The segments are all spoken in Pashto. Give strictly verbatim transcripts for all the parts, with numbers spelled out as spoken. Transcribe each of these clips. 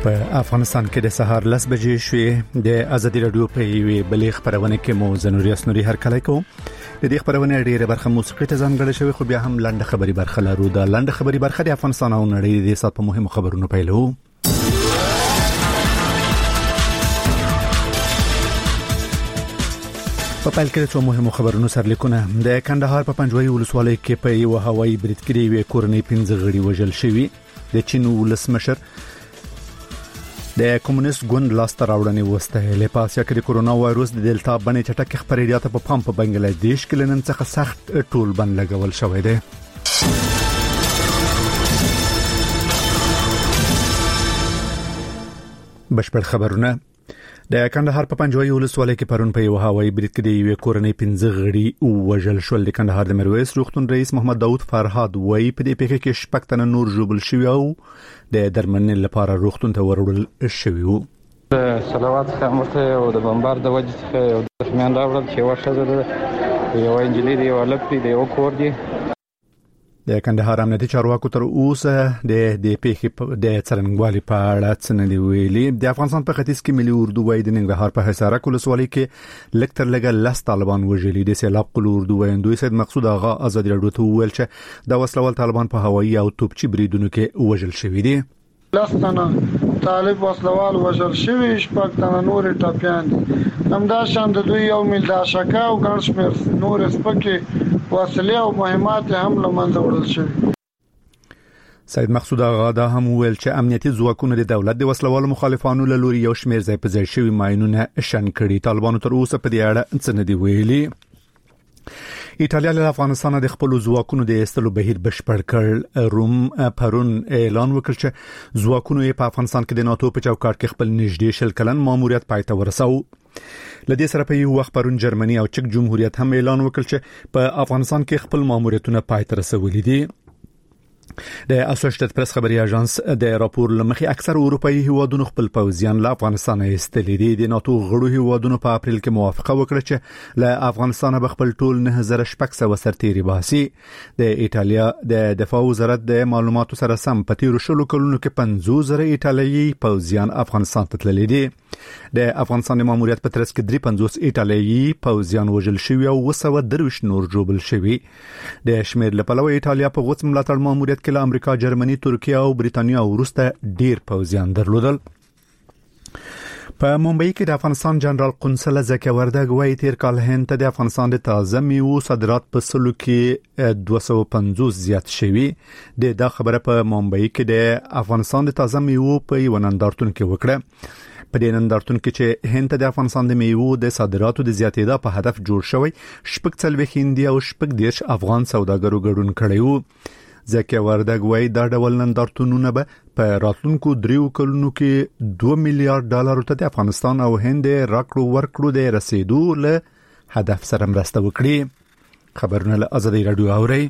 په افغانستان کې د سهار لس بجې شوې د ازادي رادیو په یوې بلې خبرونه کې مو زنوري اسنوري هرکلی کوم. د دې خبرونه ډیره برخه موسیقي ته ځانګړې شوی، خو بیا هم لنډه خبري برخه لرو. د لنډه خبري برخه د افغانستان او نړۍ د سات په مهمو خبرونو پیلو. په پیل کې څو مهمو خبرونو سرلیکونه. د کندهار په پنجوي ولسوالۍ کې په یو هوایي برید کې یو کورنۍ پنځه غړي وژل شوي. د چین ولسمشر د کمونیست ګوند لاسته راوړنې وستایلې. په اسیا کې د کورونا وایروس د دلتا بڼې چټک خپرېدو په پام په بنگلاديش کې لنن څخه سخت ټول بند لګول شوی دی. بشپړ خبرونه. د کندهار په پنجوي ولسوالۍ کې پرون په یو هوایي برید کې د یو کورنۍ پنځه غړي وژل شول. د کندهار د مرویس روغتون رئیس محمد داوود فرهاد وایي په دې پیښه کې شپږ تنه نور ژوبل شوي او د درملنې لپاره روغتون ته وروړل شوي وو. صلوات خامته او د بمبار د وجې څخه یو دښمن راوړل چې ورشه ده یو انجلي دی او لپی دی او کور دی. د کندهار امنیتي چارواکو تر اوسه د دې پیښې د څرنګوالي په اړه څه نه دی ویلي. د افغانستان په ختیځ کې ملي اردو وایي د ننګرهار په حصارک ولسوالۍ کې لږ تر لږه لس طالبان وژلي. د سیلاب قل اردو وایندوی سید مقصود آغا ازادي رادیو ته وویل چې د وسلوال طالبان په هوایي او توپچي بریدونو کې وژل شوي دي. لسنه طالب وسلوال وژل شوي، شپږ تنه نور ټاپیان دي. همدا شان د دوی یو میل د شکا او ګڼ شمېر نور سپکې وسلې او مهمات هم له منځه وړل شوي. سید مقصود آغا دا هم ویل چې امنیتي ځواکونه د دولت د وسلوالو مخالفانو له لوري یو شمېر ځای په ځای شوي ماینونه شن کړي. طالبانو تر اوسه په دې اړه څه نه دی ویلي. ایټالیا له افغانستان د خپل ځواکونو د ایستلو بهیر بشپړ کړ. روم پرون اعلان وکړ چې ځواکونو په افغانستان کې د ناتو په چوکاټ کې خپل نږدې شل کلن ماموریت پای ته ورساو. لدې سره په یو وخت پرون جرمني او چک جمهوریت هم اعلان وکړ چې په افغانستان کې خپل ماموریتونه پای ته رسولي دي. د اسوسییټډ پریس خبري اژانس د راپور لمخې اکثر اروپאי هیوادونو خپل پوځیان له افغانستان ایستلي دي. د ناتو غړو هیوادونو په اپریل کې موافقه وکړه چې له افغانستان به خپل ټول نه هزار شپږ سوه سرتیري باسي. د ایټالیا د دفاع وزارت د معلوماتو سره سم په تیرو شلو کلونو کې پنځوس زره ایټالیایي پوځیان افغانستان ته تللي دي. د افغانستان د ماموریت په ترڅ کې درې پنځوس ایټالیایي پوځیان وژل شوي او اوه سوه درویشت نور ژوبل شوي. د شمېر له پلوه ایټالیا په غوڅ ملاتړ ماموریت کې له امریکا، جرمني، ترکیه او بریتانیا وروسته ډیر پوځیان درلودل. په ممبئی کې د افغانستان جنرال قنصل زکي وردګ وايي تیر کال هند ته د افغانستان د تازه میوو صادرات په سلو کې دوه سوه پنځوس زیات شوي. د دا خبره په ممبئی کې د افغانستان د تازه میوو په یو نندارتون کې وکړه. په دې نندارتون کې چې هند ته د افغانستان د میوو د صادراتو د زیاتېدا په هدف جوړ شوی شپږ څلوېښت هندي او شپږ دېرش افغان سوداګرو ګډون کړی وو. زکي وردګ وايي دا ډول نندارتونونه به په راتلونکو دریو کلونو کې دوه میلیارډ ډالر ته د افغانستان او هند راکړو ورکړو د رسیدو له هدف سره مرسته وکړي. خبرونه له ازادي رادیو اوري.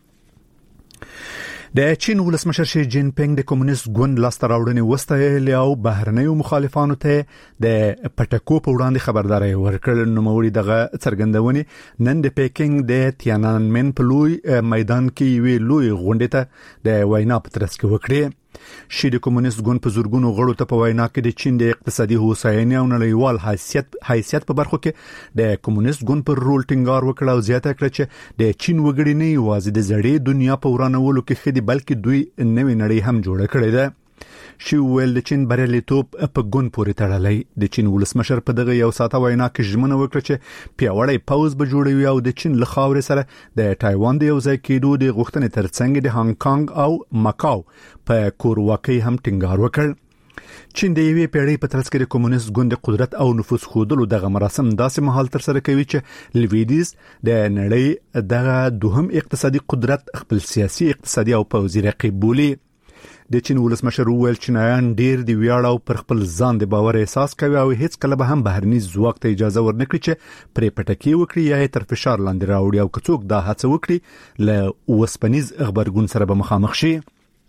د چین ولسمشر شي جین پینګ د کمونیست ګوند لاسته راوړنې وستایلې او بهرنیو مخالفانو ته د پټکو په وړاندې خبرداري ورکړل. نوموړي دغه څرګندونې نن د پیکینګ د تیانانمن په لوی میدان کې وی لوی غونډه ته د وینا په ترڅ کې وکړي. شي د کمونیست ګوند په زورګونو غړو ته په وینا کې د چین د اقتصادي هوساینې او نړیوال حیثیت حیثیت په برخو کې د کمونیست ګوند پر رول ټینګار وکړ او زیاته کړ چې د چین وګړي نه یوازې د زړې دنیا په ورانولو کې خدي بلکې دوی نوې نړۍ هم جوړه کړې ده. شي ویل د چین بریالیتوب په ګوند پورې تړلی. د چین ولسمشر په دغه یو ساعته وینا کې ژمنه وکړه چې پیاوړی پوځ به جوړوي او د چین له خاورې سره د تایوان د یو ځای کېدو د غوښتنې ترڅنګ د هانګ کانګ او ماکاو په کورواکۍ هم ټینګار وکړ. چین د یوې پیړۍ په ترڅ کې د کمونیست ګوند قدرت او نفوذ ښودلو دغه مراسم داسې مهال تر سره کوي چې لویدیز د نړۍ دغه دوهم اقتصادي قدرت خپل سیاسي، اقتصادي او پوځي رقیب بولي. د چین ولسمشر وویل چینایان ډیر دی ویاړ او پر خپل ځان د باور احساس کوي او هیڅ کله به هم بهرني ځواک ته اجازه ورنکړي چې پرې پټکی وکړي یا تر فشار لاندې راوړي او که څوک دا هڅه وکړي له وسپنیز خبرګون سره به مخامخ شي.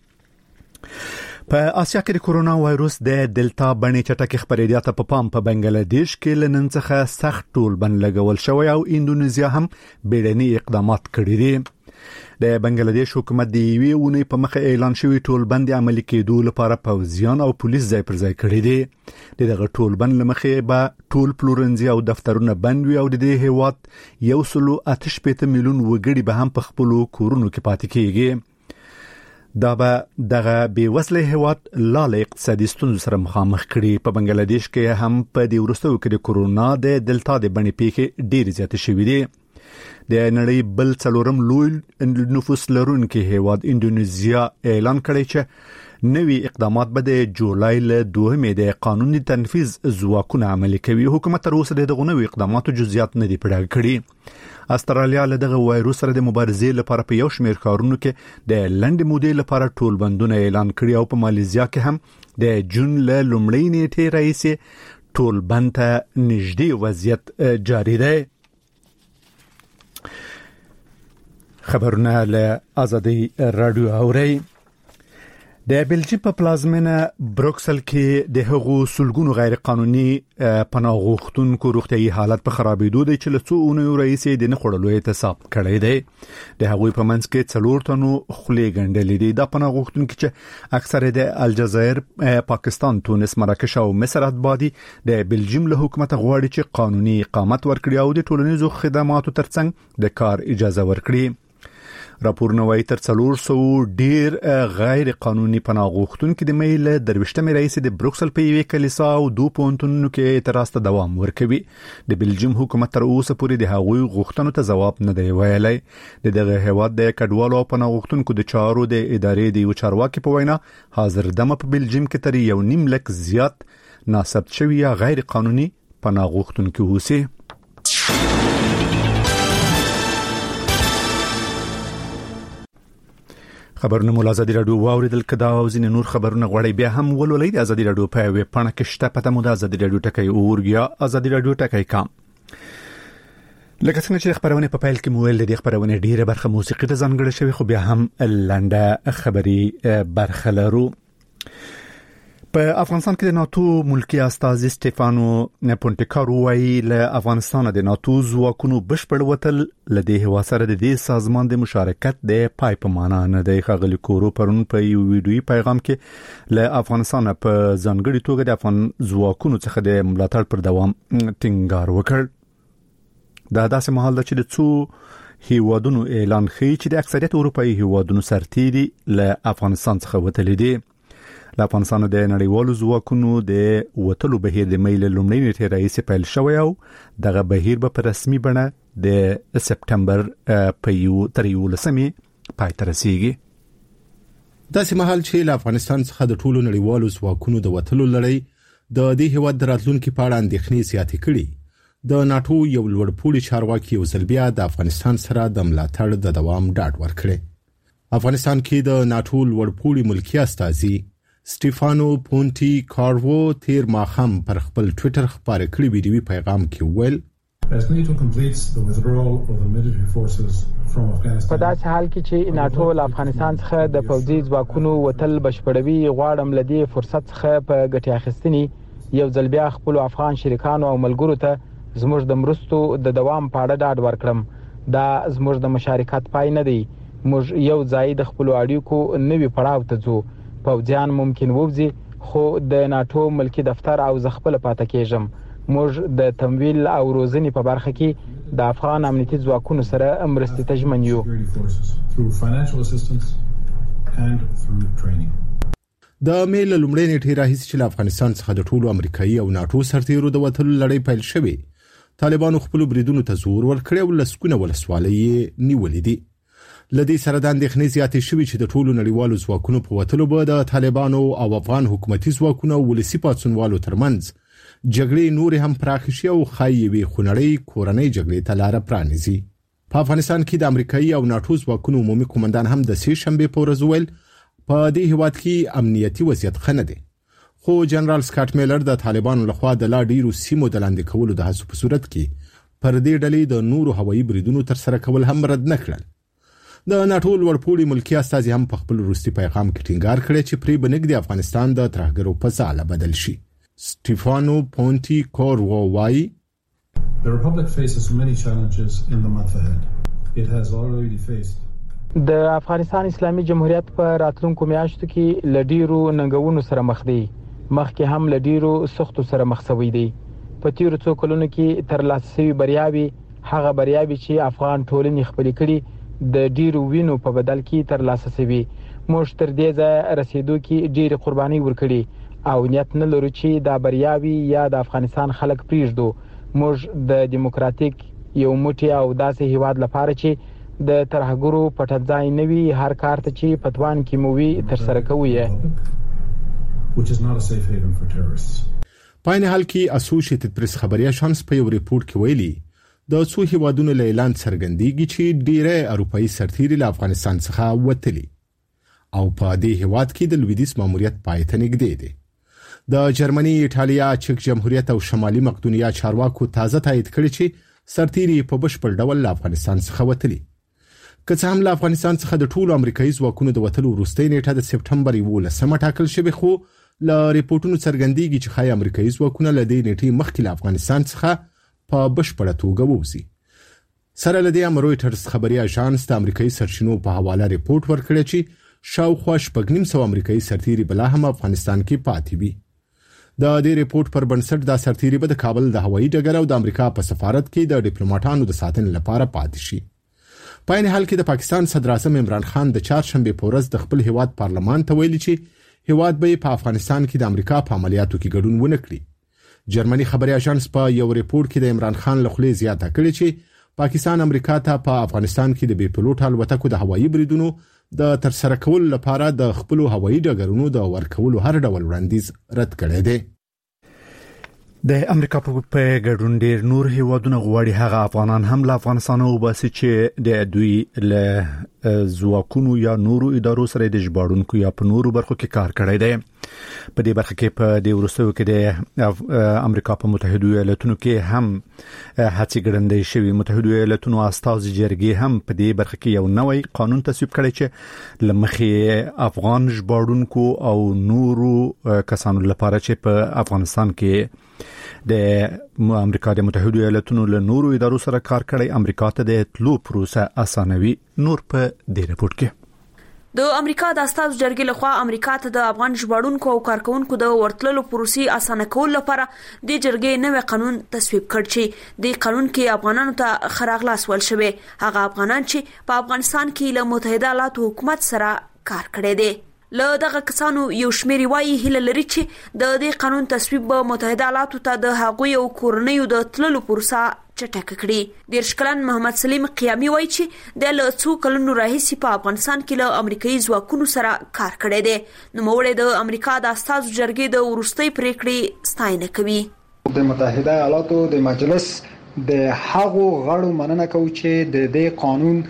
په اسیا کې د کورونا وایروس د دلتا بڼې چټک خپرېدو په پام په بنگلاديش کې لنن څخه سخت ټول بند لګول شوی او انډونیزیا هم بیړني اقدامات کړي دي. د بنگلاديش حکومت د یوې ونې په مخه اعلان شوی ټولبند عملي کېدو لپاره پوځیان او پولیس ځای پر ځای کړی دي. دغه ټولبند لمخې به ټول پلورنځي او دفترونه بند وي او د دې هیواد یو سلو آتش پېته میلیون وګړي به هم په خپل کورونو کې پاتې کیږي. دا به دغه بیوسله هیواد لاله اقتصادي ستونزو سره مخامخ کړي. په بنگلاديش کې هم په دې وروستیو کې د کورونا د دلتا د بڼې پیښې ډېر زیات شوې دي. د نړۍ بل څلورم لوی نفوس لرونکي هیواد انډونیزیا اعلان کړی چې نوی اقدامات به د جولای له دوهمې د قانوني تنفيذ ځواکونه عملي کوي. حکومت تر اوسه دغه نوی اقداماتو جزئیات نه دي پیدا کړي. استرالیا له دغه وایروس سره د مبارزې لپاره په یو شمېر کارونو کې د لنډ مودې لپاره ټولبندونه اعلان کړي او په ماليزیا کې هم د جون له لومړۍ نیټې راهیسې ټولبند ته نږدې وضعیت جاری دی. خبرونه له آزادي رادیو اوري. د بلجیم په پلازمینه بروکسل کې د هغو سلګونو غیر قانوني پناه غوښتونکو روغتيایي حالت په خرابېدو دی چې له څو اونیو راهیسې د نه خړلو احتساب کړی دی. د هغوی په منځ کې څلور تنو خولې ګنډلې دي. دا پناه غوښتونکي چې اکثره د الجزایر، پاکستان، تونس، مراکش او مصر اتبادي د بلجیم له حکومت غواړي چې قانوني اقامت ورکړي او د ټولنیزو خدماتو ترڅنګ د کار اجازه ورکړي. راپورونه وايي تر څلور سوه ډیر غیر قانوني پناه غوښتونکي د میل درويشتمې رئیس د بروکسل په یوې کلیسا او دوه پونتونو کې اعتراض ته دوام ورکوي. د بلجیم حکومت تر اوسه پورې د هغوی غوښتنو ته جواب نه دی ویلی. د دغه هیواد د کډوالو او پناه غوښتونکو د چارو د ادارې د یو چارواکي په وینا حاضر دمه په بلجیم کې تر یو نیم لک زیات ناثبت شوي یا غیر قانوني پناه غوښتونکي اوسي. خبرونه مول ازادي رادیو واوریدل. کدا او ځین نور خبرونه غوړی بیا هم ولولید. ازادي رادیو په ویب پاڼه کې شته. پته مو د ازادي رادیو ټکی اورګیا ازادي رادیو ټکی کام. لکه څنګه چې خبرونه په پایل کې مویل د خبرونه ډیره برخه موسیقي ته ځانګړې شوی، خو بیا هم لنډه خبري برخه لرو. په افغانستان کې د ناتو ملکی استاذ سټيفانو پونټیکارو وایي له افغانستان د ناتو ځواکونو بشپړ وتل لدې هوا سره د دې سازمان د مشارکت د پای په معنا نه دی. ښاغلي کورو پرون په یو ویډیوي پیغام کې له افغانستان په ځانګړي توګه د افغان ځواکونو څخه د ملاتړ پر دوام ټینګار وکړ. دا داسې مهال ده چې د څو هیوادونو اعلان ښیي چې د اکثریت اروپایي هیوادونو سرتیري له افغانستان څخه وتلي دي. د افغانستان د نړیوالو ځواکونو د وټلو بهیر د میل لومړۍ نیټې راهیسې پیل شوی او دغه بهیر به په رسمي بڼه د سپټمبر په یو تر یولسمې پای ته رسیږي. داسې مهال چې له افغانستان څخه د ټولو نړیوالو ځواکونو د وټلو لړۍ د دې هیواد د راتلونکو په اړه اندېښنې زیاتې کړي، د ناتو یو لوړپوړي چارواکي یو ځل بیا د افغانستان سره د ملاتړ د دوام ډاډ ورکړي. افغانستان کې د ناتو لوړپوړي ملکی استازي سټيفانو پونټي کارو تیر ماخم پر خپل ټوئیټر خبري کړی ویډیوي پیغام کې ویل په داسې حال کې چې ناتو له افغانستان څخه د پوځي ځواکونو وتل بشپړوي، غواړم لدې فرصت څخه په ګټه اخیستنې یو ځل بیا خپل افغان شریکانو او ملګرو ته زموږ د مرستو د دوام په اړه ډاډ ورکړم. دا زموږ د مشارکت پای نه دی. موږ یو ځای د خپل اړیکو نوې پړاو ته ځو. پوځیان ممکن ووځي، خو د ناتو ملکی دفتر او زخپل پاتې کېږم. موږ د تمویل او روزنې په برخه کې د افغان امنیتي ځواکونو سره مرستې ته ژمن یو. د میل لومړۍ نیټې راهیسې چې له افغانستان څخه د ټولو امریکایي او ناتو سرتیرو د وټلو لړۍ پیل شوې، طالبانو خپل بریدونو ته زور ورکړی او لسکونه ولسوالۍ نیولې دي. لدې سره د اندېښنې زیاتې شوې چې د ټولو نړیوالو ځواکونو په وټلو به د طالبانو او افغان حکومتي ځواکونو او ولسي پاڅونوالو ترمنځ جګړې نورې هم پراخې شي او ښایي وي خونړۍ کورنۍ جګړې ته لاره پرانیزي. په افغانستان کې د امریکایي او ناتو ځواکونو عمومي قومندان هم د سې شنبې په ورځ ویل په دې هیواد کې امنیتي وضعیت ښه نه دی، خو جنرال سکاټ میلر د طالبانو لخوا د لا ډیرو سیمو د لاندې کولو د هڅو په صورت کې پر دې ډلې د نورو هوایي بریدونو تر سره کول هم رد نه کړل. د ناتو لوړپوړي ملکی استازي هم په خپل وروستي پیغام کې ټینګار کړی چې پرې بنګ د افغانستان د ترهګرو په ځاله بدل شي. سټيفانو پونټي کارو وایي The Republic faces many challenges in the month ahead. It has already faced د افغانستان اسلامي جمهوریت په راتلونکو میاشتو کې لډیرو ننګونو سره مخ دی، مخکې هم لډیرو سختو سره مخ شوی دی. په تیرو څو کلونو کې ترلاسه شوي بریاوي هغه بریاوي چې افغان ټولنې خپلې کړي د ډیرو وینو په بدل کې ترلاسه شوي. موږ تر دې ځایه رسیدو کې ډېرې قربانۍ ورکړي او نیت نه لرو چې دا بریاوي یا د افغانستان خلک پرېږدو. موږ د دیموکراتیک یو موټی او داسې هیواد لپاره چې د ترهګرو پټنځای نه وي هر کار ته چې په توان کې مو وي ترسره کوو یې. په عین حال کې اسوسییټډ پریس خبري اژانس په یو ریپورت کې ویلي د څو هیوادونو له اعلان څرګندېږي چې ډېرې اروپایي سرتیري له افغانستان څخه وتلي او په دې هیواد کې د لویدیځ ماموریت پای ته نږدې دي. د جرمني، ایټالیا، چک جمهوریت او شمالي مقدونیا چارواکو تازه تایید کړی چې سرتیري په بشپړ ډول له افغانستان څخه وتلي. که څه هم له افغانستان څخه د ټولو امریکایي ځواکونو د وتلو وروستۍ نیټه د سپټمبر یولسمه ټاکل شوې، خو له ریپورتونو څرګندېږي چې ښایي امریکایي ځواکونه له دې نیټې مخکې له افغانستان څخه په بشپړه توګه ووځي. سره له دې هم رویټرز خبري اژانس د امریکایي سرچینو په حواله ریپورت ورکړی چې شاوخوا شپږ نیم سوه امریکایي سرتیري بلا هم افغانستان کې پاتې وي. د دې ریپورت پر بنسټ دا سرتیري به د کابل د هوایي ډګر او د امریکا په سفارت کې د ډیپلوماټانو د ساتنې لپاره پاتې شي. په عین حال کې د پاکستان صدر اعظم عمران خان د چهارشنبه په ورځ د خپل هیواد پارلمان ته ویلي چې هیواد به په افغانستان کې د امریکا په عملیاتو کې ګډون ونه کړي. جرمني خبري اژانس په یو ریپورت کې د عمران خان له خولې زیاته کړې چې پاکستان امریکا ته په افغانستان کې د بې پلوټ الوتکو د هوایي بریدونو د ترسره کولو لپاره د خپل هوایي ډګرونو د ورکولو هر ډول وړاندیز رد کړی دی. د امریکا په ګډون ډیر نور هیوادونه غواړي هغه افغانان هم له افغانستان وباسي چې د دوی له ځواکونو یا نورو ادارو سره د ژباړونکو یا په نورو برخو کې کار کړی دی. په دې برخه کې په دې وروستیو کې د امریکا په متحده ایالاتونو کې هم هڅې ګړندۍ شوې. متحده ایالاتونو استازي جرګې هم په دې برخه کې یو نوی قانون تصویب کړی چې لمخې افغان ژباړونکو او نورو کسانو لپاره چې په افغانستان کې د امریکا د متحده ایالاتونو له نورو ادارو سره کار کړی امریکا ته د تلو پروسه اسانوي. نور په دې رپورت کې د امریکا د استازو جرګې لخوا امریکا ته د افغان ژباړونکو او کارکونکو د ورتللو پروسې اسانه کول لپاره د جرګې نوې قانون تصویب کړ چې د قانون کې افغانانو ته خراغلاس ول شوی هغه افغانان چې په افغانستان کې له متحده ایالاتو حکومت سره کار کړی دی. له دغه کسانو یو شمېر وایي هیله لري چې د دې قانون تصویب به متحده ایالاتو ته د هغوی او کورنیو د تللو پروسه چټک کړي. دیرش کلن محمد سلیم قیامي وایي چې د له څو کلونو راهیسې په افغانستان کې له امریکایي ځواکونو سره کار کړی دی. نوموړی د امریکا د استازو جرګې د وروستۍ پریکړې ستاینه کوي. د متحده ایالاتو د مجلس د هغو غړو مننه کوي چې د دې قانون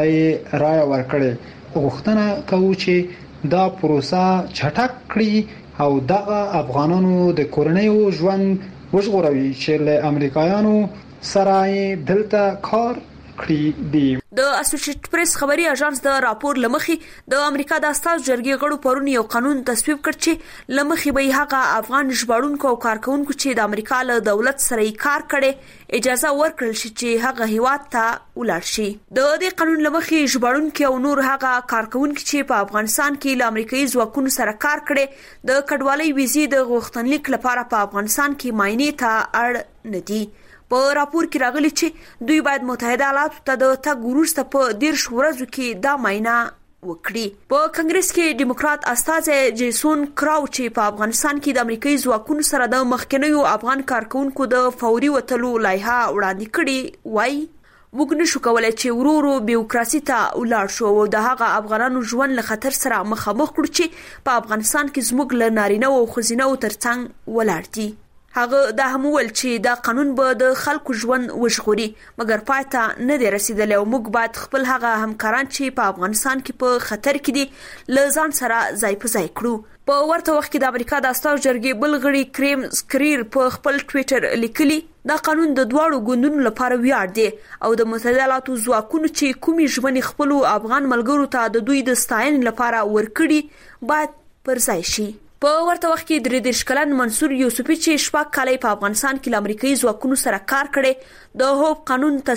ته رائے ورکړي. غوښتنه کوي چې دا پروسه چټک کړي او دغه افغانانو د کورنیو ژوند وژغوري چې له امریکایانو سره دلته کار کړی دی. د اسوسییټډ پریس خبري اژانس د راپور لمخې د امریکا د استازو جرګې غړو پرون یو قانون تصویب کړ چې لمخې به هغه افغان ژباړونکو او کارکونکو چې د امریکا له دولت سره کار کړي اجازه ورکړل شي چې هغه هیواد ته ولاړ شي. د دې قانون لمخې ژباړونکو او نور هغه کارکونکو چې په افغانستان کې له امریکایي ځواکونو سره کار کړي د کډوالۍ ویزې د غوښتنلیک لپاره په افغانستان کې معاینې ته اړ نه دي. په راپور کې راغلي چې دوی باید متحده ایالاتو ته د تګ وروسته په دیرش ورځو کې دا معاینه وکړي. په کنګرس کې ډیموکرات استازی جیسون کراو چې په افغانستان کې د امریکایي ځواکونو سره د مخکنیو افغان کارکونکو د فوري وتلو لایحه وړاندې کړي وایي موږ نشو کولای چې ورورو بیوکراسي ته ولاړ شو او د هغه افغانانو ژوند له خطر سره مخامخ کړو چې په افغانستان کې زموږ له نارینه او ښځینه ترڅنګ ولاړ دي. هغه دا هم ویل چې دا قانون به د خلکو ژوند وژغوري مګر پای ته نه دی رسیدلی او موږ باید خپل هغه همکاران چې په افغانستان کې په خطر کې دي له ځان سره ځای په ځای کړو. په ورته وخت کې د امریکا د استازو جرګې بل غړي کریم سکریر په خپل ټویټر لیکلي دا قانون د دواړو ګوندونو لپاره ویاړ دی او د متحده ایالاتو ځواکونو چې کومې ژمنې خپلو افغان ملګرو ته د دوی د ستاینې لپاره ورکړي باید پر ځای شي. په ورته وخت کې درې دېرش کلن منصور یوسفي چې شپږ کاله په افغانستان کې د امریکایي ځواکونو سره کار کړي د هوپ قانون